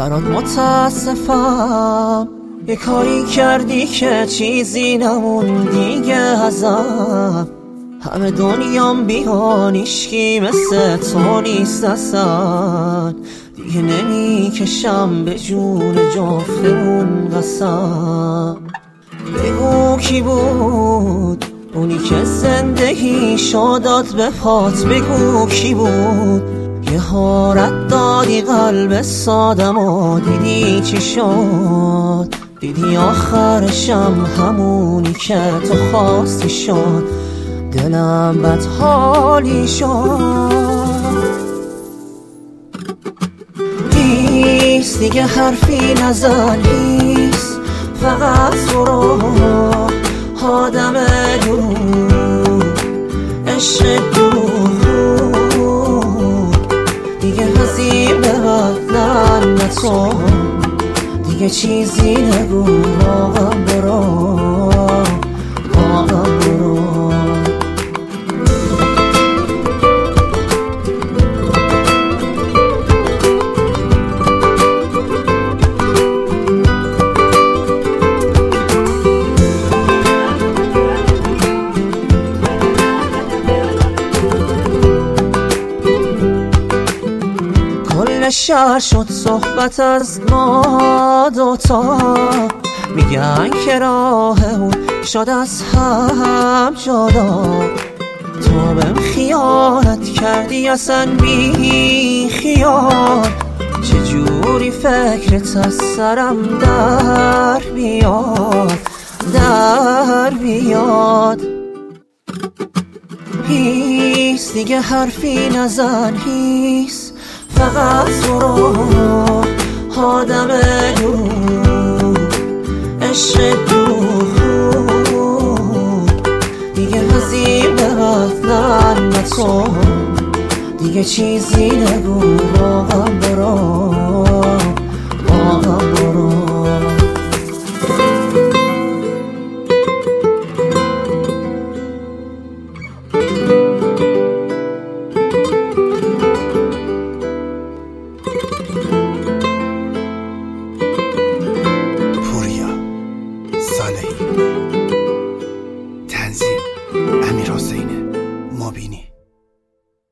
برات متاسفم، یه کاری کردی که چیزی نمون دیگه ازم. همه دنیام بیان هیچکی مثل تو نیست اصلا. دیگه نمیکشم به جون جفتمون قسم. بگو کی بود اونی که زندگی شداد به پات؟ بگو کی بود یه حارت دادی قلب سادم و دیدی چی شد؟ دیدی آخرشم همونی که تو خواستی شد. دلم بدحالی شد. نیست دیگه حرفی نزن، نیست فقط برو آدم دور، عشق دور. دیگه هزیم به بعد نتون، دیگه چیزی نگو، واقعا برو، واقعا برو. کل شهر شد صحبت از ما دوتا، میگن که راهمون شد از هم جدا. تو بهم خیانت کردی اصلا بی خیال، چجوری فکرت از سرم در بیاد، در بیاد. هیس دیگه حرفی نزن، هیس فقط برو آدم دور، عشق دور. دیگه هزیم به بعد نتون، دیگه چیزی نگو، واقعا برو.